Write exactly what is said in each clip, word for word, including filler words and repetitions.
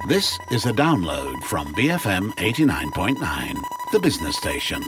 This is a download from B F M eighty-nine point nine, the business station.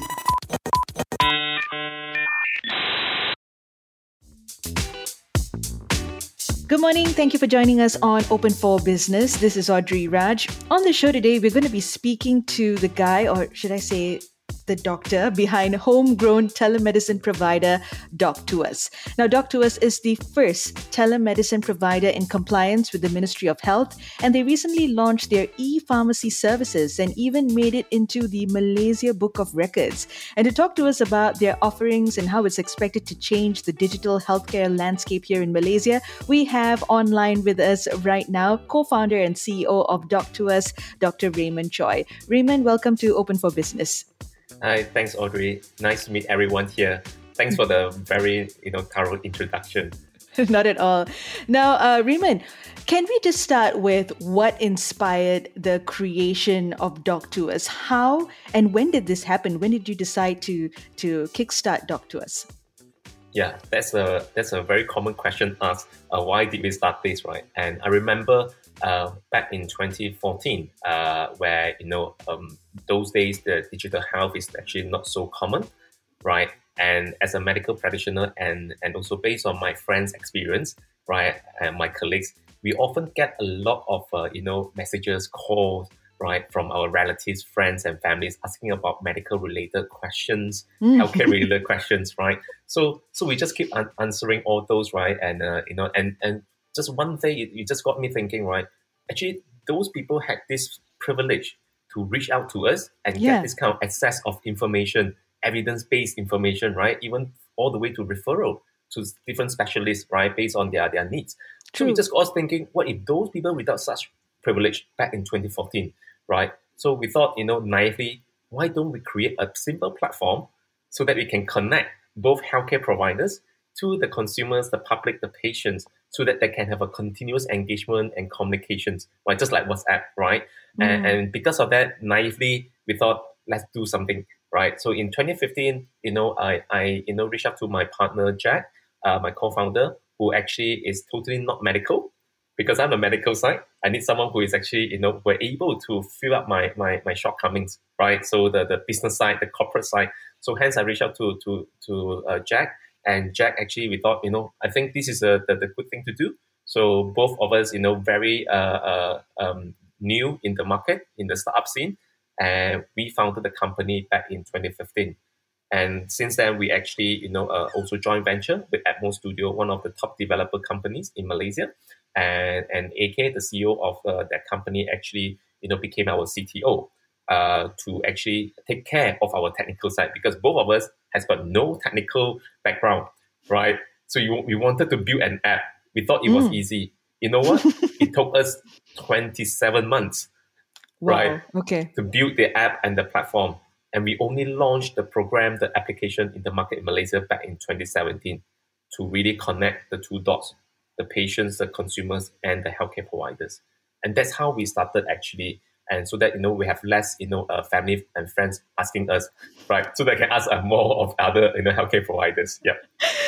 Good morning. Thank you for joining us on Open for Business. This is Audrey Raj. On the show today, we're going to be speaking to the guy, or should I say the doctor, behind homegrown telemedicine provider Doctuous. Now, Doctuous is the first telemedicine provider in compliance with the Ministry of Health, and they recently launched their e-pharmacy services and even made it into the Malaysia Book of Records. And to talk to us about their offerings and how it's expected to change the digital healthcare landscape here in Malaysia, we have online with us right now co-founder and C E O of Doctuous, Doctor Raymond Choi. Raymond, welcome to Open for Business. Hi, thanks Audrey. Nice to meet everyone here. Thanks for the very, you know, thorough introduction. Not at all. Now, uh, Raymond, can we just start with what inspired the creation of Doctuous? How and when did this happen? When did you decide to to kickstart Doctuous? Yeah, that's a that's a very common question asked. Uh, why did we start this, right? And I remember uh, back in twenty fourteen, uh, where you know um, those days the digital health is actually not so common, right? And as a medical practitioner, and and also based on my friends' experience, right, and my colleagues, we often get a lot of uh, you know messages, calls, right, from our relatives, friends, and families asking about medical-related questions, mm. healthcare-related questions, right? So, so we just keep an- answering all those, right? And uh, you know, and and just one day, it, it just got me thinking, right? Actually, those people had this privilege to reach out to us and yeah. get this kind of access of information, evidence-based information, right? Even all the way to referral to different specialists, right, based on their their needs. True. So we just got us thinking, what if those people without such privilege back in twenty fourteen? Right? So we thought, you know, naively, why don't we create a simple platform so that we can connect both healthcare providers to the consumers, the public, the patients, so that they can have a continuous engagement and communications, right? Just like WhatsApp, right? Mm. And, and because of that, naively, we thought, let's do something, right? So in twenty fifteen, you know, I, I you know, reached out to my partner, Jack, uh, my co-founder, who actually is totally not medical. Because I'm a medical side, I need someone who is actually, you know, we're able to fill up my my my shortcomings, right? So the, the business side, the corporate side. So hence I reached out to to to uh, Jack, and Jack actually we thought, you know, I think this is a the, the good thing to do. So both of us, you know, very uh, uh um new in the market, in the startup scene, and we founded the company back in twenty fifteen. And since then, we actually, you know, uh, also joint venture with Atmos Studio, one of the top developer companies in Malaysia. And, and A K, the C E O of uh, that company, actually, you know, became our C T O uh, to actually take care of our technical side, because both of us has got no technical background, right? So you, we wanted to build an app. We thought it mm. was easy. You know what? It took us twenty-seven months, wow. right? Okay. To build the app and the platform. And we only launched the program, the application in the market in Malaysia back in twenty seventeen to really connect the two dots, the patients, the consumers, and the healthcare providers. And that's how we started actually. And so that, you know, we have less, you know, uh, family and friends asking us, right? So they can ask uh, more of other, you know, healthcare providers. Yeah.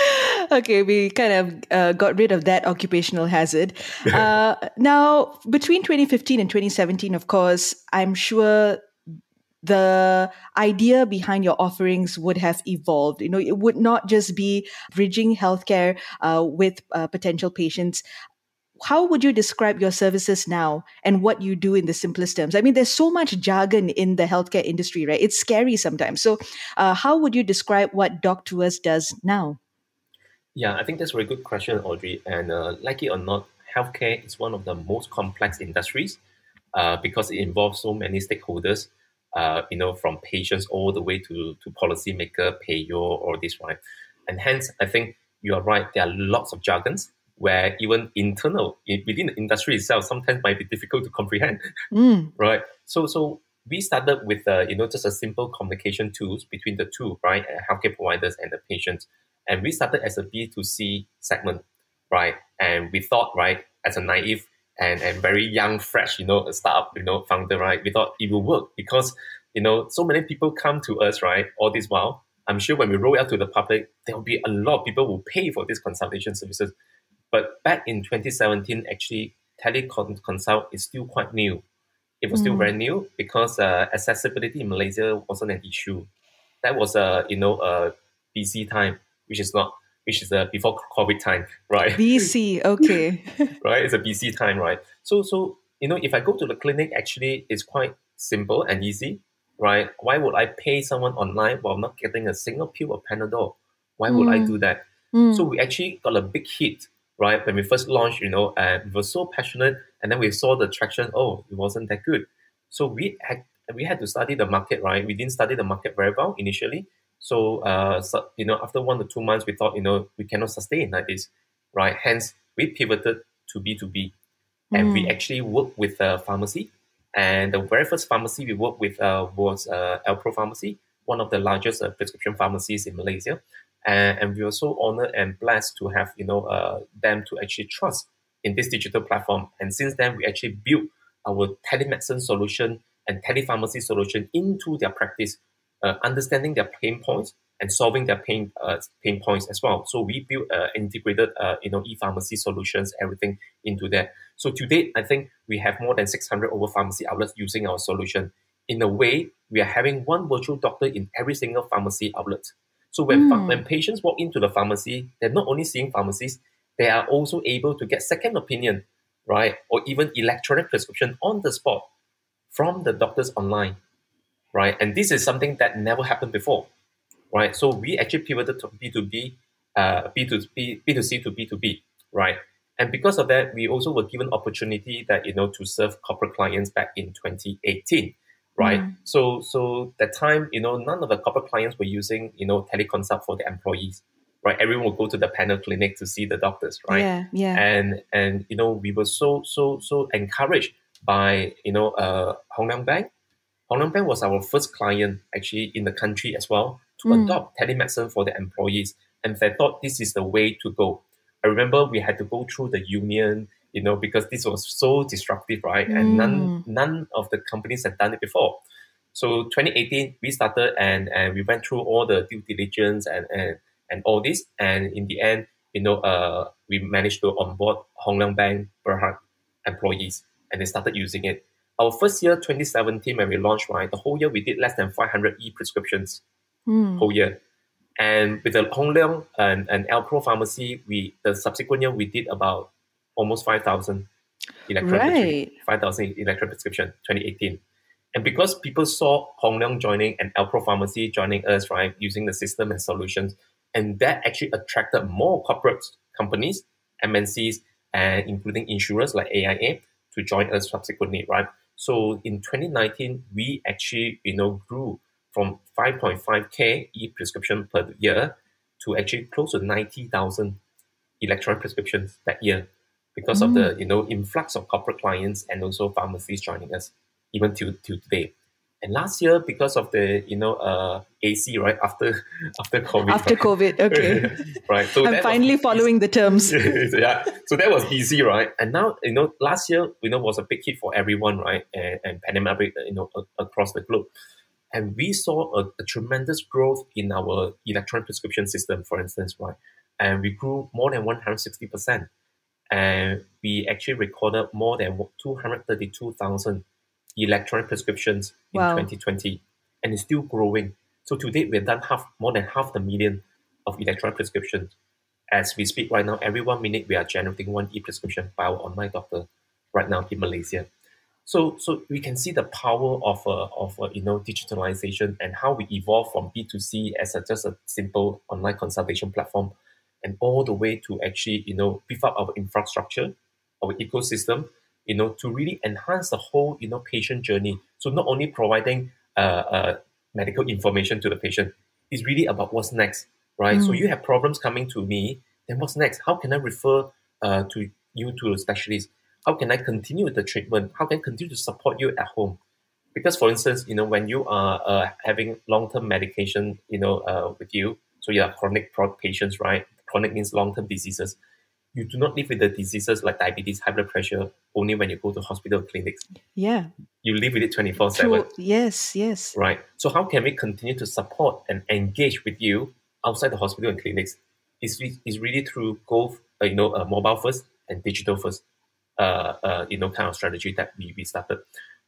Okay, we kind of uh, got rid of that occupational hazard. Uh, now, between twenty fifteen and twenty seventeen, of course, I'm sure the idea behind your offerings would have evolved. You know, it would not just be bridging healthcare uh, with uh, potential patients. How would you describe your services now and what you do in the simplest terms? I mean, there's so much jargon in the healthcare industry, right? It's scary sometimes. So uh, how would you describe what Doctuous does now? Yeah, I think that's a very good question, Audrey. And uh, like it or not, healthcare is one of the most complex industries uh, because it involves so many stakeholders. Uh, you know, from patients all the way to, to policymaker, payer, all this, right? And hence, I think you are right. There are lots of jargons where even internal, within the industry itself, sometimes might be difficult to comprehend, mm. right? So so we started with, uh, you know, just a simple communication tools between the two, right? Healthcare providers and the patients. And we started as a B two C segment, right? And we thought, right, as a naive And, and very young, fresh, you know, a startup, you know, founder, right? We thought it will work because, you know, so many people come to us, right? All this while, I'm sure when we roll out to the public, there will be a lot of people who pay for these consultation services. But back in twenty seventeen, actually, teleconsult is still quite new, It was still Mm. very new because uh, accessibility in Malaysia wasn't an issue. That was a you know a B C time, which is not which is a before COVID time, right? B C, okay. Right, it's a B C time, right? So so you know if I go to the clinic, actually it's quite simple and easy, right? Why would I pay someone online while not getting a single pill of Panadol? Why would I Mm. do that? Mm. So we actually got a big hit, right? When we first launched, you know, and we were so passionate, and then we saw the traction. Oh, it wasn't that good. So we had we had to study the market, right? We didn't study the market very well initially. So, uh, so you know, after one to two months, we thought, you know, we cannot sustain like this, right? Hence, we pivoted to B two B, and we Mm. actually worked with a pharmacy. And the very first pharmacy we worked with uh, was uh, Alpro Pharmacy, one of the largest uh, prescription pharmacies in Malaysia. And, and we were so honored and blessed to have you know uh, them to actually trust in this digital platform. And since then, we actually built our telemedicine solution and telepharmacy solution into their practice, uh, understanding their pain points and solving their pain uh, pain points as well. So we built uh, integrated uh, you know e-pharmacy solutions, everything into that. So to date, I think we have more than six hundred over pharmacy outlets using our solution. In a way, we are having one virtual doctor in every single pharmacy outlet. So when Mm. when patients walk into the pharmacy, they're not only seeing pharmacists, they are also able to get second opinion, right, or even electronic prescription on the spot from the doctors online, right? And this is something that never happened before, right? So we actually pivoted to B two B, uh, B two B, B two C to B two B, right? And because of that, we also were given opportunity that you know to serve corporate clients back in twenty eighteen, right? Mm. So so that time, you know, none of the corporate clients were using you know teleconsult for their employees, right? Everyone would go to the panel clinic to see the doctors, right? Yeah, yeah. And and you know we were so so so encouraged by you know uh, Hong Leong Bank. Hong Leong Bank was our first client actually in the country as well to Mm. adopt telemedicine for their employees. And they thought this is the way to go. I remember we had to go through the union, you know, because this was so disruptive, right? And none Mm. none of the companies had done it before. So twenty eighteen, we started and, and we went through all the due diligence and, and, and all this. And in the end, you know, uh, we managed to onboard Hong Leong Bank Berhad employees and they started using it. Our first year, twenty seventeen, when we launched, right, the whole year we did less than five hundred e-prescriptions Mm. whole year. And with the Hong Leong and, and Alpro Pharmacy, we the subsequent year we did about almost five thousand electronic Right. five thousand electronic prescription, twenty eighteen. And because people saw Hong Leong joining and Alpro Pharmacy joining us, right, using the system and solutions, and that actually attracted more corporate companies, M N Cs, and including insurers like A I A to join us subsequently, right? So in twenty nineteen, we actually, you know, grew from five point five K e-prescription per year to actually close to ninety thousand electronic prescriptions that year because of the, you know, influx of corporate clients and also pharmacies joining us even till, till today. And last year, because of the, you know, uh, A C, right, after after COVID. After right? COVID, okay. Right. So I'm that finally was following the terms. yeah. So that was easy, right? And now, you know, last year, you know, was a big hit for everyone, right? And, and pandemic, you know, a- across the globe. And we saw a, a tremendous growth in our electronic prescription system, for instance, right? And we grew more than one hundred sixty percent. And we actually recorded more than two hundred thirty-two thousand electronic prescriptions in Wow. twenty twenty. And it's still growing. So to date, we've done half, more than half the million of electronic prescriptions. As we speak right now, every one minute we are generating one e-prescription by our online doctor right now in Malaysia. So, so we can see the power of uh, of uh, you know digitalization and how we evolve from B two C as a, just a simple online consultation platform, and all the way to actually you know beef up our infrastructure, our ecosystem, you know, to really enhance the whole you know patient journey. So not only providing uh, uh, medical information to the patient, it's really about what's next, right? So you have problems coming to me, then what's next? How can I refer uh, to you to a specialist? How can I continue with the treatment? How can I continue to support you at home? Because, for instance, you know, when you are uh, having long-term medication, you know, uh, with you, so you are chronic pro- patients, right? Chronic means long-term diseases. You do not live with the diseases like diabetes, high blood pressure, only when you go to hospital clinics. Yeah. You live with it twenty-four True. seven, Yes, yes. right? So how can we continue to support and engage with you outside the hospital and clinics? It's, it's really through both, uh, you know, uh, mobile first and digital first. Uh, uh, you know, kind of strategy that we, we started.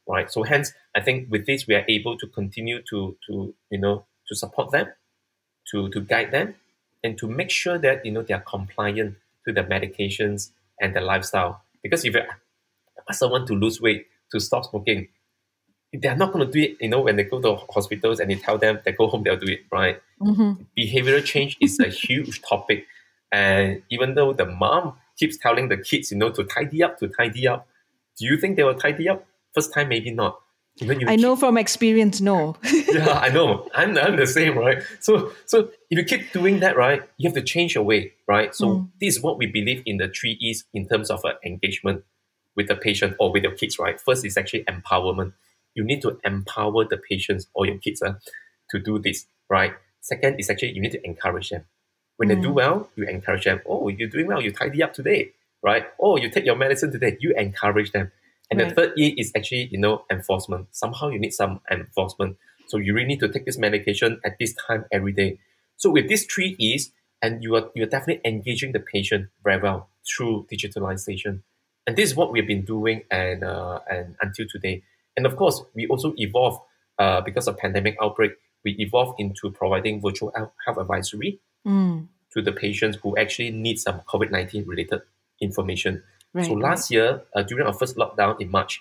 right? So hence, I think with this, we are able to continue to, to you know, to support them, to, to guide them, and to make sure that, you know, they are compliant to the medications and the lifestyle. Because if you ask someone to lose weight, to stop smoking, they're not going to do it, you know, when they go to hospitals and you tell them they go home, they'll do it, right? Mm-hmm. Behavioral change is a huge topic. And even though the mom keeps telling the kids, you know, to tidy up, to tidy up, do you think they will tidy up? First time, maybe not. Even you I know from experience, no. Yeah, I know. I'm, I'm the same, right? So, so if you keep doing that, right, you have to change your way, right? So mm. this is what we believe in the three E's in terms of uh, engagement with the patient or with your kids, right? First is actually empowerment. You need to empower the patients or your kids uh, to do this, right? Second is actually you need to encourage them. When mm. they do well, you encourage them. Oh, you're doing well. You tidy up today, right? Oh, you take your medicine today. You encourage them. And right. the third E is actually, you know, enforcement. Somehow you need some enforcement. So you really need to take this medication at this time every day. So with these three E's, and you are you're definitely engaging the patient very well through digitalization. And this is what we've been doing and uh, and until today. And of course, we also evolved uh, because of pandemic outbreak. We evolved into providing virtual health advisory mm. to the patients who actually need some COVID nineteen related information. Right, so last right. year, uh, during our first lockdown in March,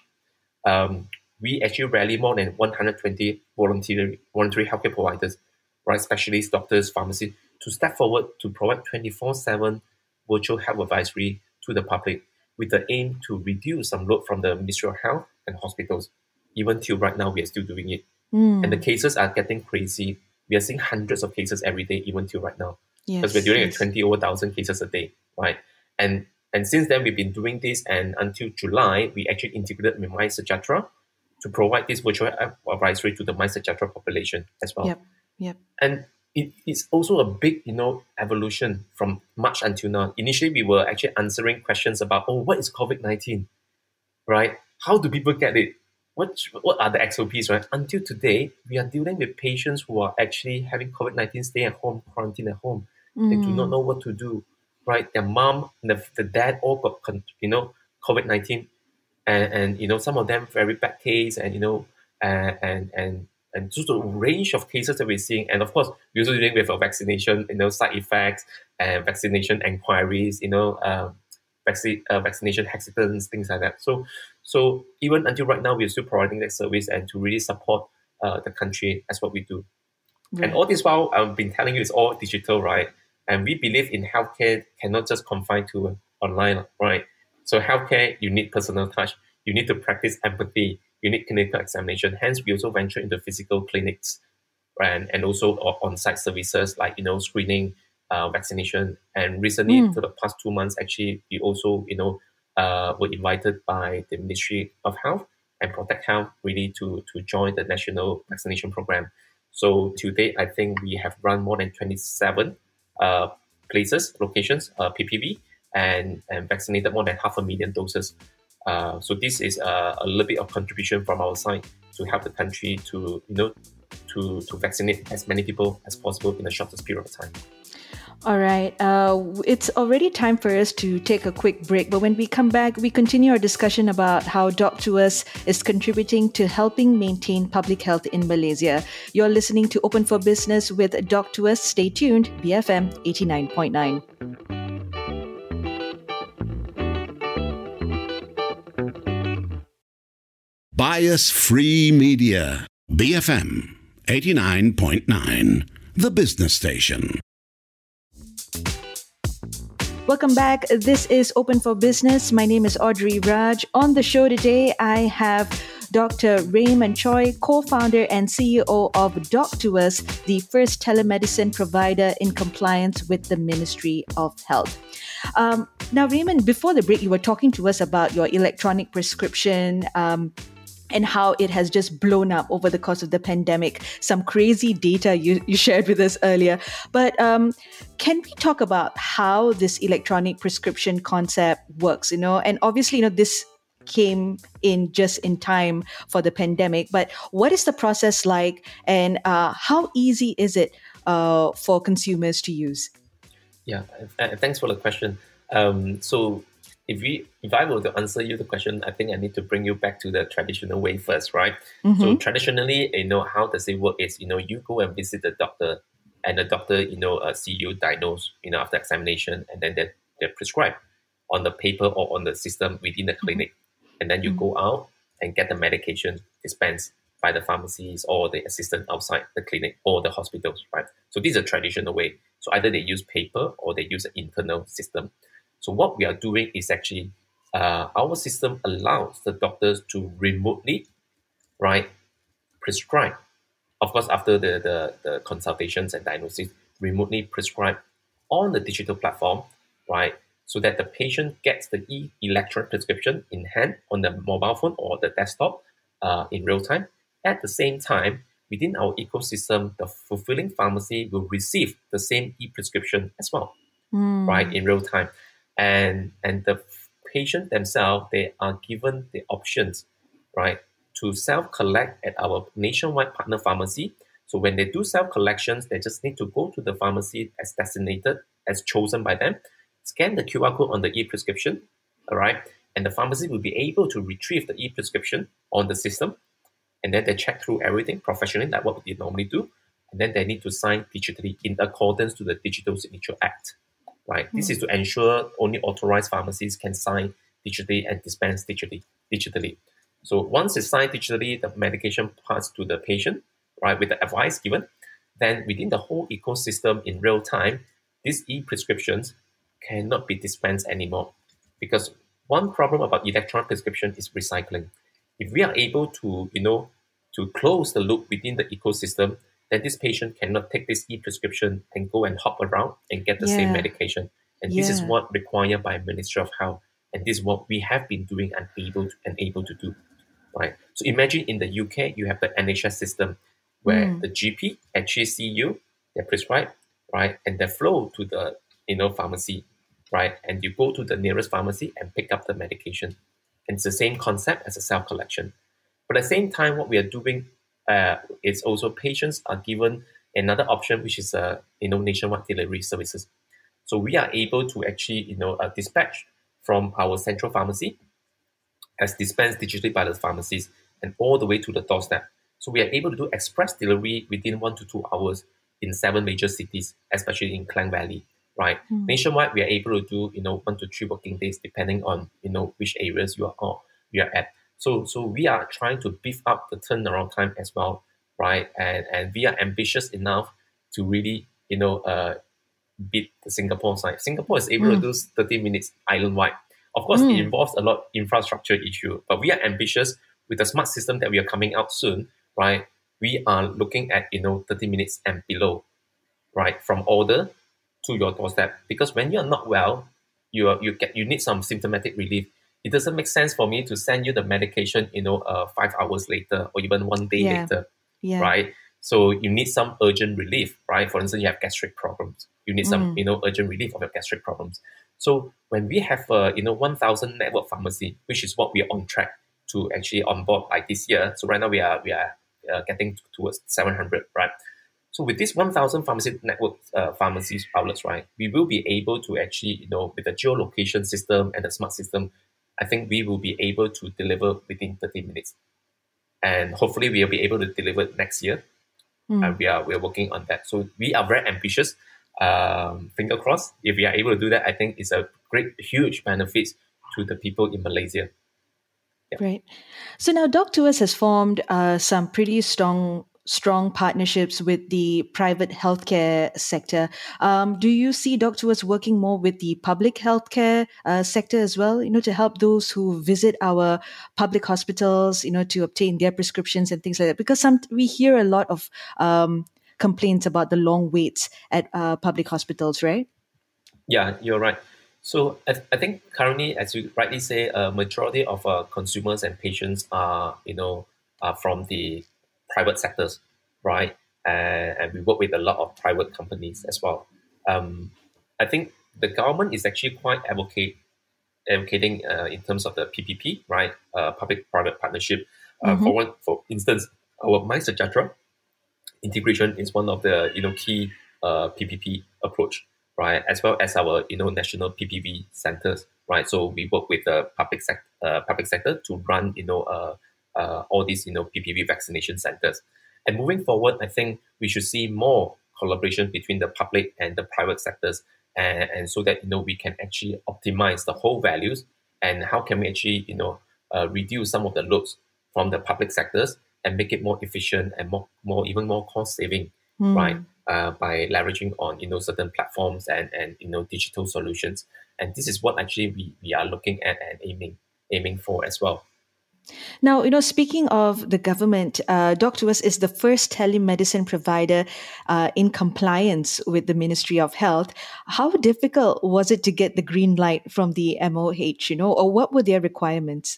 um, we actually rallied more than one hundred twenty voluntary, voluntary healthcare providers, right, specialists, doctors, pharmacists, to step forward to provide twenty-four seven virtual health advisory to the public with the aim to reduce some load from the Ministry of Health and hospitals. Even till right now, we are still doing it. Mm. And the cases are getting crazy. We are seeing hundreds of cases every day, even till right now. Yes, because we're doing yes. twenty over one thousand cases a day, right? And And since then, we've been doing this, and until July, we actually integrated with MySejahtera to provide this virtual advisory to the MySejahtera population as well. Yep, yep. And it, it's also a big, you know, evolution from March until now. Initially, we were actually answering questions about, oh, what is COVID nineteen, right? How do people get it? What what are the X O Ps, right? Until today, we are dealing with patients who are actually having COVID nineteen, stay at home, quarantine at home. Mm. They do not know what to do. Right, their mom and the, the dad all got, you know, COVID nineteen, and, and you know, some of them very bad case, and you know, uh, and and and just a range of cases that we're seeing, and of course, we're also dealing with a vaccination, you know, side effects and vaccination inquiries, you know, um, vaccine uh, vaccination hesitance, things like that. So, so even until right now, we're still providing that service and to really support uh, the country as what we do. Right. And all this while, I've been telling you, it's all digital, right? And we believe in healthcare cannot just confine to online, right? So healthcare, you need personal touch. You need to practice empathy. You need clinical examination. Hence, we also venture into physical clinics, right? and, and also on-site services like, you know, screening, uh, vaccination. And recently, mm. for the past two months, actually, we also, you know, uh, were invited by the Ministry of Health and Protect Health really to, to join the national vaccination program. So to date, I think we have run more than twenty-seven Uh, places, locations, uh, P P V, and, and vaccinated more than half a million doses. Uh, so this is uh, a little bit of contribution from our side to help the country to, you know, to, to vaccinate as many people as possible in the shortest period of time. All right. Uh, it's already time for us to take a quick break. But when we come back, we continue our discussion about how Doc to Us is contributing to helping maintain public health in Malaysia. You're listening to Open for Business with Doc to Us. Stay tuned. B F M eighty-nine point nine. Bias Free Media. B F M eighty-nine point nine. The Business Station. Welcome back. This is Open for Business. My name is Audrey Raj. On the show today, I have Doctor Raymond Choi, co-founder and C E O of Doc to Us, the first telemedicine provider in compliance with the Ministry of Health. Um, now, Raymond, before the break, you were talking to us about your electronic prescription um, and how it has just blown up over the course of the pandemic. Some crazy data you, you shared with us earlier. But um, can we talk about how this electronic prescription concept works? You know, and obviously, you know, this came in just in time for the pandemic. But what is the process like, and uh, how easy is it uh, for consumers to use? Yeah, uh, thanks for the question. Um, so if we if I were to answer you the question, I think I need to bring you back to the traditional way first, right? Mm-hmm. So traditionally, you know, how does it work is, you know, you go and visit the doctor, and the doctor, you know, uh, see you, diagnose, you know, after examination, and then they they prescribe on the paper or on the system within the clinic, mm-hmm. and then you mm-hmm. go out and get the medication dispensed by the pharmacies or the assistant outside the clinic or the hospitals, right? So this is a traditional way. So either they use paper or they use an internal system. So what we are doing is actually uh, our system allows the doctors to remotely, right, prescribe. Of course, after the, the, the consultations and diagnosis, remotely prescribe on the digital platform, right, so that the patient gets the e-electronic prescription in hand on the mobile phone or the desktop uh, in real time. At the same time, within our ecosystem, the fulfilling pharmacy will receive the same e-prescription as well, mm. right, in real time. And and the patient themselves, they are given the options, right, to self-collect at our nationwide partner pharmacy. So when they do self-collections, they just need to go to the pharmacy as designated, as chosen by them, scan the Q R code on the e-prescription, all right, and the pharmacy will be able to retrieve the e-prescription on the system, and then they check through everything professionally, like what we normally do, and then they need to sign digitally in accordance to the Digital Signature Act. Right. Mm. This is to ensure only authorized pharmacies can sign digitally and dispense digitally. digitally. So once it's signed digitally, the medication passed to the patient, right, with the advice given. Then within the whole ecosystem in real time, these e-prescriptions cannot be dispensed anymore. Because one problem about electronic prescription is recycling. If we are able to, you know, to close the loop within the ecosystem, then this patient cannot take this e-prescription and go and hop around and get the yeah. same medication. And yeah. this is what required by Ministry of Health. And this is what we have been doing and able to, and able to do. Right. So imagine in the U K, you have the N H S system where mm. the G P actually see you, they prescribe, right, and they flow to the, you know, pharmacy, right, and you go to the nearest pharmacy and pick up the medication. And it's the same concept as a self-collection. But at the same time, what we are doing uh, is also patients are given another option, which is uh, you know, nationwide delivery services. So we are able to actually, you know, uh, dispatch from our central pharmacy as dispensed digitally by the pharmacies and all the way to the doorstep. So we are able to do express delivery within one to two hours in seven major cities, especially in Klang Valley, right? Mm. Nationwide, we are able to do, you know, one to three working days, depending on, you know, which areas you are on, you are at. So, so we are trying to beef up the turnaround time as well, right? And and we are ambitious enough to really, you know, uh, beat the Singapore side. Singapore is able mm. to do thirty minutes island-wide. Of course, mm. it involves a lot of infrastructure issue, but we are ambitious with the smart system that we are coming out soon, right? We are looking at, you know, thirty minutes and below, right? From order to your doorstep. Because when you're not well, you are, you get you need some symptomatic relief. It doesn't make sense for me to send you the medication, you know, uh, five hours later or even one day yeah. later, yeah. right? So you need some urgent relief, right? For instance, you have gastric problems. You need some, mm. you know, urgent relief of your gastric problems. So when we have, uh, you know, one thousand network pharmacy, which is what we are on track to actually onboard by this year. So right now we are we are uh, getting towards seven hundred, right? So with this one thousand pharmacy network uh, pharmacies outlets, right, we will be able to actually, you know, with the geolocation system and the smart system, I think we will be able to deliver within thirty minutes. And hopefully we will be able to deliver next year. Mm. And we are we are working on that. So we are very ambitious. Um, finger crossed. If we are able to do that, I think it's a great, huge benefit to the people in Malaysia. Yeah. Great. So now Doc Tuas has formed uh, some pretty strong strong partnerships with the private healthcare sector. Um, do you see Doc Tuas working more with the public healthcare uh, sector as well, you know, to help those who visit our public hospitals, you know, to obtain their prescriptions and things like that? Because some we hear a lot of um, complaints about the long waits at uh, public hospitals, right? Yeah, you're right. So I, I think currently, as you rightly say, a majority of uh, consumers and patients are, you know, are from the private sectors, right? And, and we work with a lot of private companies as well. Um, I think the government is actually quite advocate, advocating uh, in terms of the P P P, right? Uh, public-private partnership. Uh, mm-hmm. For one, for instance, our MySejahtera integration is one of the, you know, key uh, P P P approach, right? As well as our, you know, national P P V centers, right? So we work with the public sector, uh, public sector to run, you know, uh, uh, all these, you know, P P V vaccination centers. And moving forward, I think we should see more collaboration between the public and the private sectors, and, and so that, you know, we can actually optimize the whole values, and how can we actually, you know, uh, reduce some of the loads from the public sectors and make it more efficient and more, more even more cost saving, mm. right? Uh, by leveraging on, you know, certain platforms and, and, you know, digital solutions. And this is what actually we, we are looking at and aiming, aiming for as well. Now, you know, speaking of the government, uh, Doctorus is the first telemedicine provider uh, in compliance with the Ministry of Health. How difficult was it to get the green light from the M O H, you know, or what were their requirements?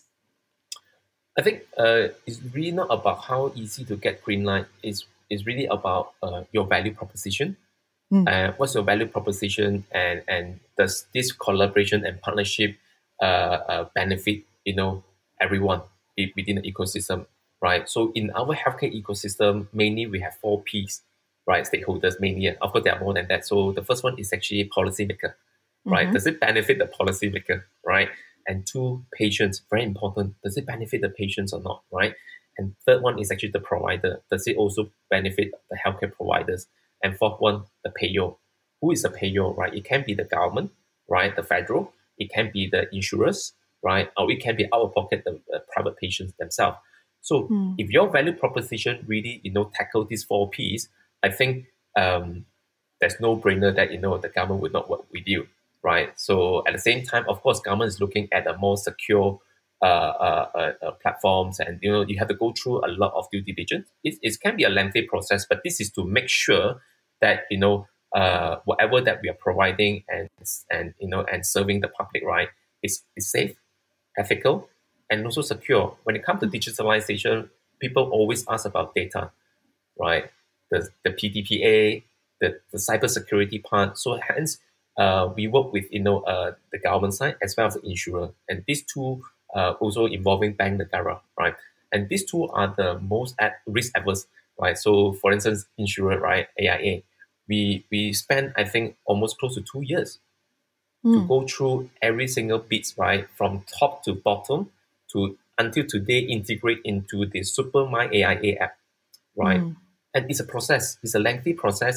I think uh, it's really not about how easy to get green light. It's, it's really about uh, your value proposition. Mm. Uh, what's your value proposition, and, and does this collaboration and partnership uh, uh, benefit, you know, everyone within the ecosystem, right? So in our healthcare ecosystem, mainly we have four Ps, right? Stakeholders mainly. Of course, there are more than that. So the first one is actually policymaker, right? Mm-hmm. Does it benefit the policymaker, right? And two, patients, very important. Does it benefit the patients or not, right? And third one is actually the provider. Does it also benefit the healthcare providers? And fourth one, the payer. Who is the payer, right? It can be the government, right? The federal. It can be the insurers, right? Or it can be out of pocket, the uh, private patients themselves. So mm. if your value proposition really, you know, tackle these four Ps, I think um, there's no brainer that, you know, the government would not work with you, right? So at the same time, of course, government is looking at a more secure uh, uh, uh, platforms, and, you know, you have to go through a lot of due diligence. It, it can be a lengthy process, but this is to make sure that, you know, uh, whatever that we are providing and, and you know, and serving the public, right, is, is safe, ethical, and also secure. When it comes to digitalization, people always ask about data, right? The, the P D P A, the, the cybersecurity part. So hence, uh, we work with, you know, uh, the government side as well as the insurer. And these two uh, also involving Bank Negara, right? And these two are the most at risk averse, right? So for instance, insurer, right, A I A, we, we spend, I think, almost close to two years to go through every single bit, right, from top to bottom, to until today integrate into the Super My A I A app, right? Mm. And it's a process. It's a lengthy process,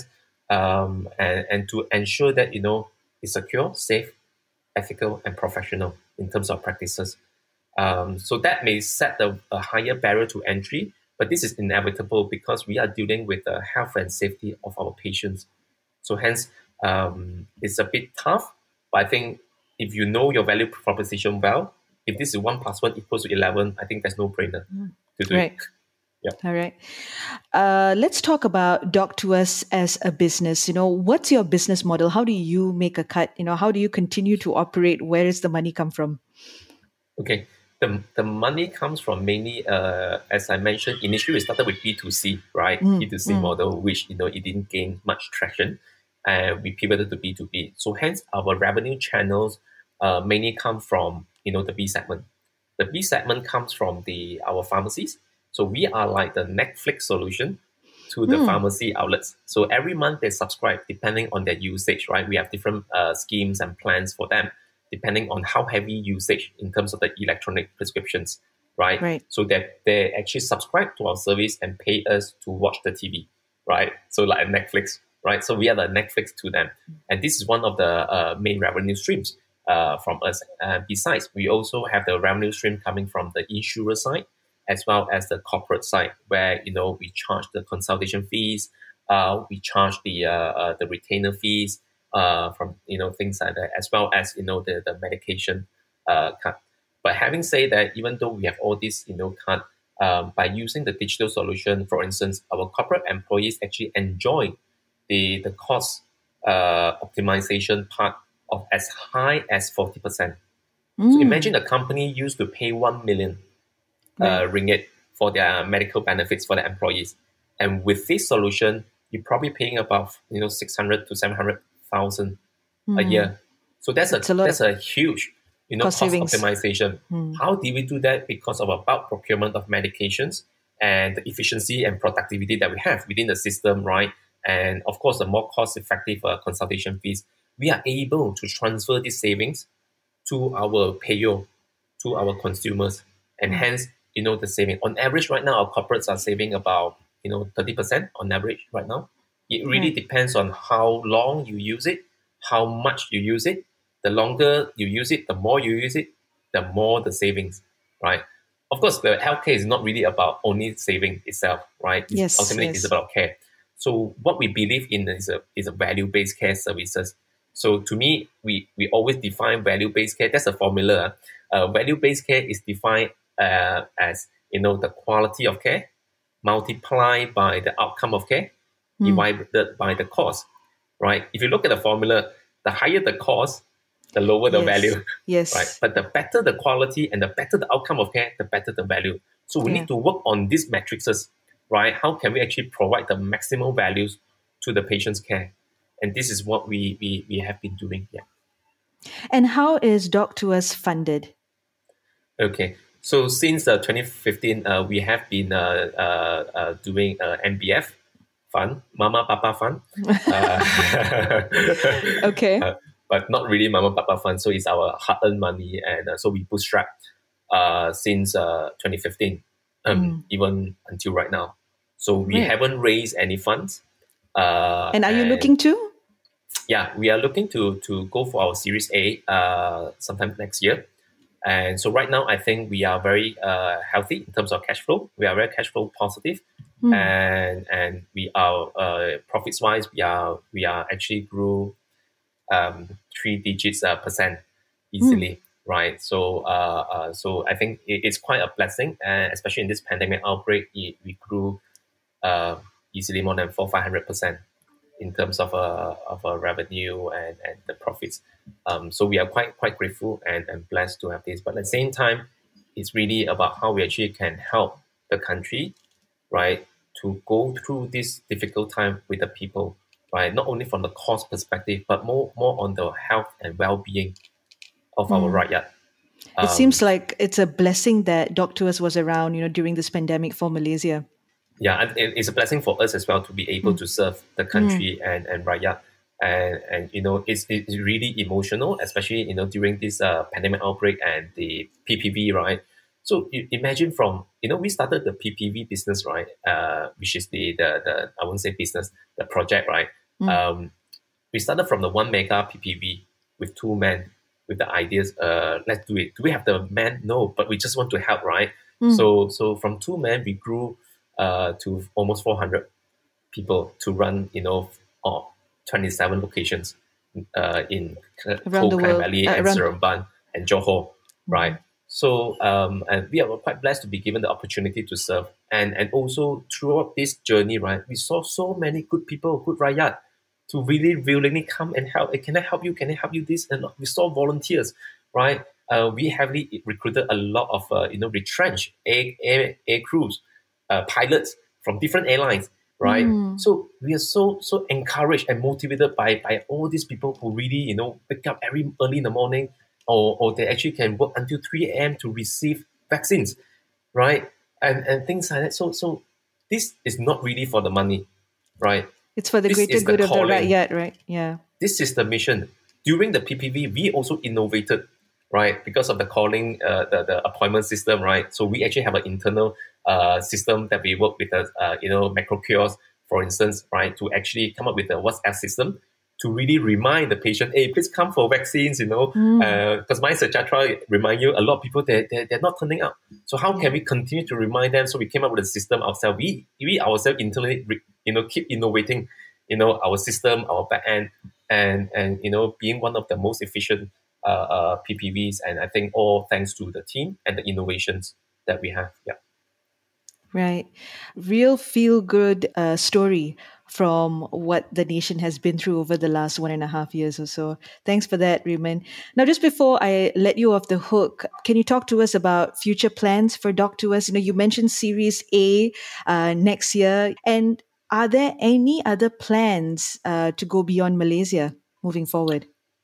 um, and, and to ensure that, you know, it's secure, safe, ethical, and professional in terms of practices. Um, so that may set a, a higher barrier to entry, but this is inevitable because we are dealing with the health and safety of our patients. So hence, um, it's a bit tough. But I think if you know your value proposition well, if this is one plus one equals to eleven, I think there's no brainer mm. to do right. it. Yeah. All right. Uh, let's talk about Doctorus as a business. You know, what's your business model? How do you make a cut? You know, how do you continue to operate? Where does the money come from? Okay. The, the money comes from mainly, uh, as I mentioned, initially we started with B two C, right? Mm. B two C mm. model, which, you know, it didn't gain much traction. And we pivoted to B two B. So hence our revenue channels uh, mainly come from, you know, the B segment. The B segment comes from the our pharmacies. So we are like the Netflix solution to the mm. pharmacy outlets. So every month they subscribe depending on their usage, right? We have different uh, schemes and plans for them depending on how heavy usage in terms of the electronic prescriptions, right? Right. So that they actually subscribe to our service and pay us to watch the T V, right? So like Netflix. Right, so we are the Netflix to them, and this is one of the uh, main revenue streams uh, from us. Uh, besides, we also have the revenue stream coming from the insurer side as well as the corporate side, where, you know, we charge the consultation fees, uh, we charge the uh, uh, the retainer fees uh, from, you know, things like that, as well as, you know, the the medication uh, cut. But having said that, even though we have all these, you know, cut, um, by using the digital solution, for instance, our corporate employees actually enjoy the the cost uh, optimization part of as high as forty percent. Mm. So imagine a company used to pay one million uh, right. ringgit for their medical benefits for their employees. And with this solution, you're probably paying about, you know, six hundred to seven hundred thousand mm. a year. So that's a, a that's a huge, you know, cost, cost optimization. Mm. How did we do that? Because of our bulk procurement of medications and the efficiency and productivity that we have within the system, right? And of course, the more cost-effective uh, consultation fees, we are able to transfer these savings to our payer, to our consumers, and hence, you know, the saving. On average, right now, our corporates are saving about, you know, thirty percent on average right now. It really Right. depends on how long you use it, how much you use it. The longer you use it, the more you use it, the more the savings, right? Of course, the healthcare is not really about only saving itself, right? It's Yes, ultimately, yes. it's about care. So what we believe in is a is a value-based care services. So to me, we we always define value-based care. That's a formula. Uh, value-based care is defined uh, as, you know, the quality of care multiplied by the outcome of care divided by the cost, right? If you look at the formula, the higher the cost, the lower the Yes. value, Yes. right? But the better the quality and the better the outcome of care, the better the value. So we Yeah. need to work on these matrices, right? How can we actually provide the maximum values to the patient's care? And this is what we we, we have been doing. Yeah. And how is Doc to Us funded? Okay. So since uh, twenty fifteen, uh, we have been uh, uh, uh, doing uh, M B F fund, Mama Papa fund. Uh, Okay. uh, but not really Mama Papa fund. So it's our hard-earned money, and uh, so we bootstrap uh, since uh, twenty fifteen, um, even until right now. So we Right. haven't raised any funds. Uh, And are you looking to? Yeah, we are looking to to go for our Series A uh, sometime next year. And so right now, I think we are very uh, healthy in terms of cash flow. We are very cash flow positive, and and we are uh, profits wise, we are we are actually grew um, three digits uh, percent easily, right? So uh, uh, so I think it, it's quite a blessing, and especially in this pandemic outbreak, it, we grew uh, easily more than four five hundred percent in terms of uh, of uh, revenue and, and the profits. Um, so we are quite quite grateful and, and blessed to have this. But at the same time, it's really about how we actually can help the country, right, to go through this difficult time with the people, right? Not only from the cost perspective, but more more on the health and well-being of our rakyat. It seems like it's a blessing that Doc to Us was around, you know, during this pandemic for Malaysia. Yeah, and it- it's a blessing for us as well to be able to serve the country and and rakyat, and and you know it's it's really emotional, especially you know during this uh, pandemic outbreak and the P P V, right? So you imagine from you know we started the P P V business, right? Uh, which is the the the I won't say business, the project, right? Um, we started from the one mega P P V with two men with the ideas. Uh, let's do it. Do we have the men? No, but we just want to help, right? So so from two men we grew uh, to almost four hundred people to run, you know, oh, twenty-seven locations uh, in Around the Klang world, Valley uh, and around- Seremban and Johor, right? So um, and we are quite blessed to be given the opportunity to serve, and and also throughout this journey, right, we saw so many good people, good rakyat, to really willingly come and help. Hey, can I help you? Can I help you? This and we saw volunteers, right? Uh, we heavily recruited a lot of uh, you know retrenched air air, air crews, uh, pilots from different airlines, right? So we are so so encouraged and motivated by by all these people who really you know wake up every early in the morning, or or they actually can work until three a.m. to receive vaccines, right? And and things like that. So so this is not really for the money, right? It's for the This greater is the good of the calling. rakyat, right? Yeah. This is the mission. During the P P V, we also innovated, right? Because of the calling, uh, the, the appointment system, right? So we actually have an internal uh, system that we work with, uh, uh, you know, macro kiosk, for instance, right? To actually come up with a WhatsApp system to really remind the patient, hey, please come for vaccines, you know, because my Sejahtera remind you, a lot of people, they're, they're, they're not turning up. So how can we continue to remind them? So we came up with a system ourselves. We, we ourselves internally, you know, keep innovating, you know, our system, our back end, and, and you know, being one of the most efficient uh, uh, P P Vs. And I think all thanks to the team and the innovations that we have. Yeah. Right. Real feel good uh, story from what the nation has been through over the last one and a half years or so. Thanks for that, Raymond. Now, just before I let you off the hook, can you talk to us about future plans for Doc to Us? You know, you mentioned Series A uh, next year. And are there any other plans uh, to go beyond Malaysia moving forward?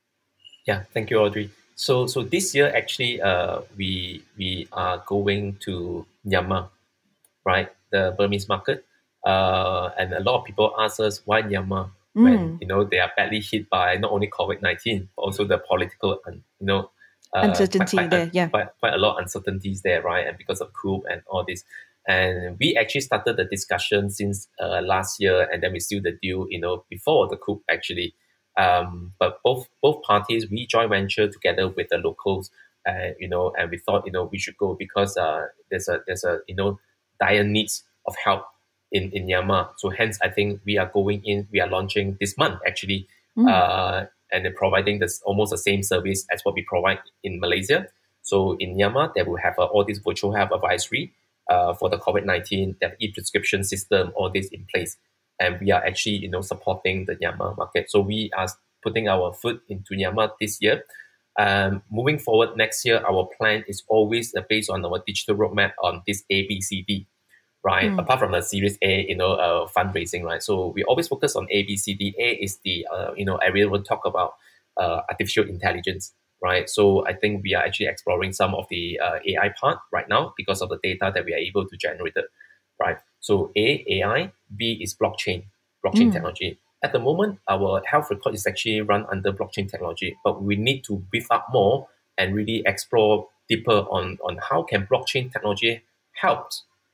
Yeah, thank you, Audrey. So, so this year actually, uh, we we are going to Myanmar, right? The Burmese market, uh, and a lot of people ask us why Myanmar when you know they are badly hit by not only COVID nineteen but also the political, un, you know, uh, uncertainty quite, quite, there, yeah. Quite, quite a lot of uncertainties there, right? And because of coup and all this. And we actually started the discussion since uh, last year, and then we sealed the deal, you know, before the coup actually. Um, but both both parties, we joint venture together with the locals, uh, you know, and we thought, you know, we should go because uh, there's a there's a you know dire needs of help in in Myanmar. So hence, I think we are going in. We are launching this month actually, mm. uh, and then providing this almost the same service as what we provide in Malaysia. So in Myanmar, they will have uh, all this virtual health advisory. Uh, for the COVID nineteen, that e-prescription system, all this in place. And we are actually, you know, supporting the Myanmar market. So we are putting our foot into Myanmar this year. Um, moving forward next year, our plan is always uh, based on our digital roadmap on this A B C D, right? Mm. Apart from the Series A, you know, uh, fundraising, right? So we always focus on A B C D. A is the, uh, you know, area we'll talk about uh, artificial intelligence. Right, so I think we are actually exploring some of the uh, A I part right now because of the data that we are able to generate. Right, so A, A I, B is blockchain, blockchain mm. technology. At the moment, our health record is actually run under blockchain technology, but we need to beef up more and really explore deeper on, on how can blockchain technology help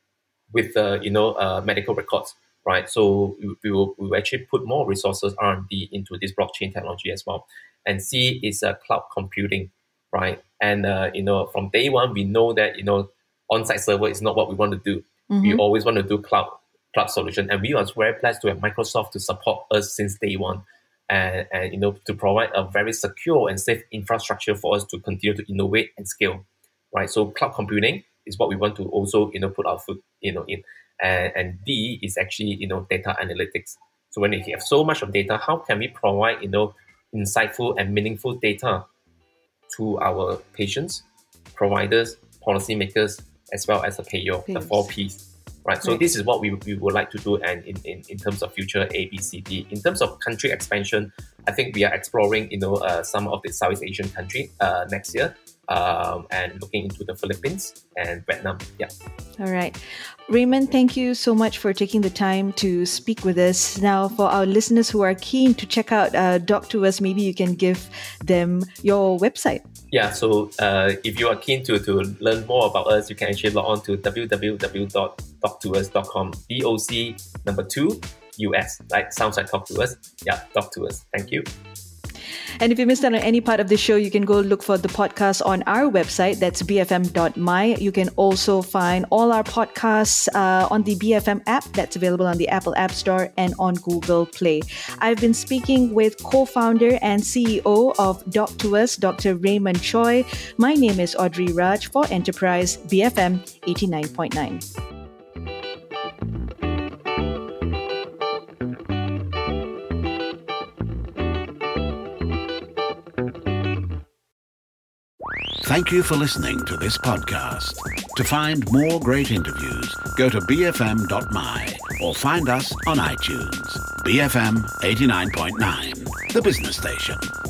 with uh, you know uh, medical records. Right, so we, we will we will actually put more resources R and D into this blockchain technology as well. And C is uh, cloud computing, right? And uh, you know, from day one, we know that you know, on-site server is not what we want to do. Mm-hmm. We always want to do cloud cloud solution, and we are very blessed to have Microsoft to support us since day one, and and you know, to provide a very secure and safe infrastructure for us to continue to innovate and scale, right? So cloud computing is what we want to also you know put our foot you know in, and and D is actually you know data analytics. So when we have so much of data, how can we provide you know insightful and meaningful data to our patients, providers, policymakers, as well as the payer, Please. the four Ps, right? So right. this is what we, we would like to do, and in, in, in terms of future A B C D. In terms of country expansion, I think we are exploring, you know, uh, some of the Southeast Asian country uh, next year, um, and looking into the Philippines and Vietnam. Yeah. All right. Raymond, thank you so much for taking the time to speak with us. Now, for our listeners who are keen to check out uh, Doc to Us, maybe you can give them your website. Yeah, so uh, if you are keen to, to learn more about us, you can actually log on to w w w dot doc to us dot com. D O C number two, U S. Right? Sounds like Talk to Us. Yeah, Doc to Us. Thank you. And if you missed out on any part of the show, you can go look for the podcast on our website. That's b f m dot m y. You can also find all our podcasts uh, on the B F M app that's available on the Apple App Store and on Google Play. I've been speaking with co-founder and C E O of Doc to Us, Doctor Raymond Choi. My name is Audrey Raj for Enterprise B F M eighty-nine point nine. Thank you for listening to this podcast. To find more great interviews, go to b f m dot m y or find us on iTunes. B F M eighty-nine point nine, the business station.